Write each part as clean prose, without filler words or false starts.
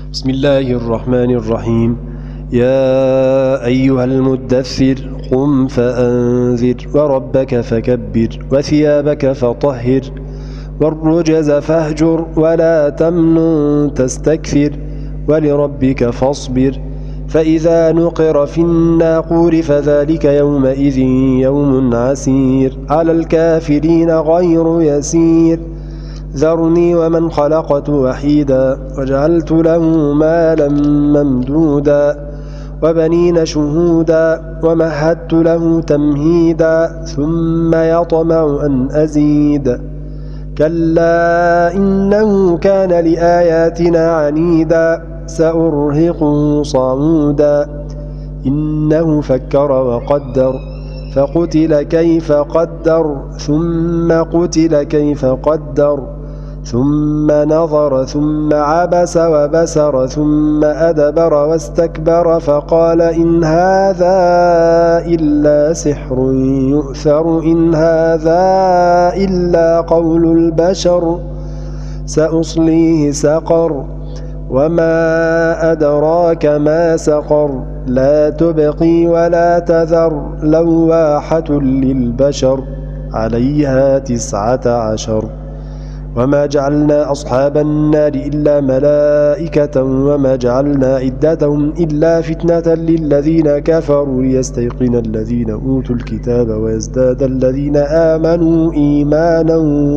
بسم الله الرحمن الرحيم. يا أيها المدثر قم فأنذر وربك فكبر وثيابك فطهر والرجز فاهجر ولا تمنن تستكثر ولربك فاصبر فإذا نقر في الناقور فذلك يومئذ يوم عسير على الكافرين غير يسير. ذرني ومن خلقت وحيدا وجعلت له مالا ممدودا وبنين شهودا ومهدت له تمهيدا ثم يطمع أن أزيد كلا إنه كان لآياتنا عنيدا سأرهقه صعودا إنه فكر وقدر فقتل كيف قدر ثم قتل كيف قدر ثم نظر ثم عبس وبسر ثم أدبر واستكبر فقال إن هذا إلا سحر يؤثر إن هذا إلا قول البشر سأصليه سقر وما أدراك ما سقر لا تبقي ولا تذر لواحة للبشر عليها 19. وما جعلنا أصحاب النار إلا ملائكة وما جعلنا عدتهم إلا فتنة للذين كفروا ليستيقن الذين أوتوا الكتاب ويزداد الذين آمنوا إيمانا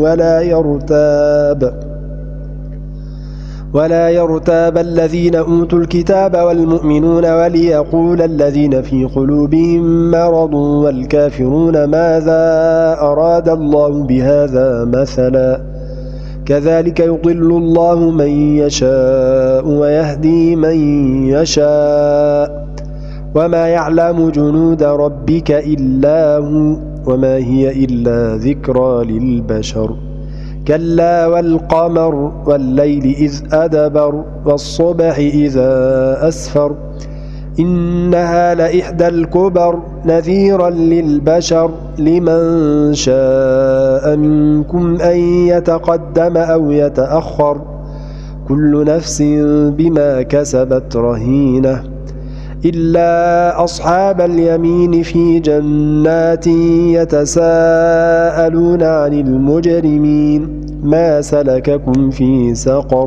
ولا يرتاب الذين أوتوا الكتاب والمؤمنون وليقول الذين في قلوبهم مرض والكافرون ماذا أراد الله بهذا مثلا كذلك يضل الله من يشاء ويهدي من يشاء وما يعلم جنود ربك إلا هو وما هي إلا ذكرى للبشر. كلا والقمر والليل إذ أدبر والصبح إذا أسفر إنها لإحدى الكبر نذيرا للبشر لمن شاء منكم أن يتقدم أو يتأخر كل نفس بما كسبت رهينة إلا أصحاب اليمين في جنات يتساءلون عن المجرمين ما سلككم في سقر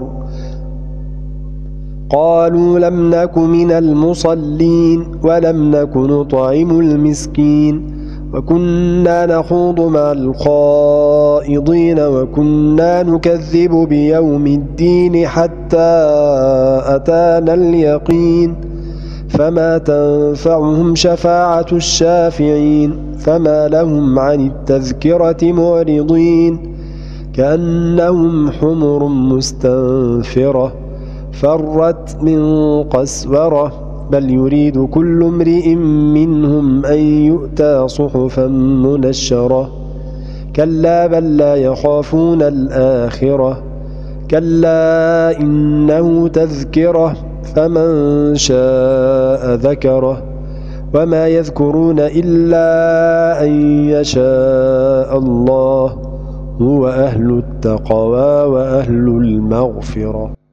قالوا لم نك من المصلين ولم نك نطعم المسكين وكنا نخوض مع الخائضين وكنا نكذب بيوم الدين حتى أتانا اليقين فما تنفعهم شفاعة الشافعين فما لهم عن التذكرة معرضين كأنهم حمر مستنفرة فرت من قسورة بل يريد كل امرئ منهم أن يؤتى صحفا منشرة كلا بل لا يخافون الآخرة كلا إنه تذكرة فمن شاء ذكره وما يذكرون إلا أن يشاء الله هو أهل التقوى وأهل المغفرة.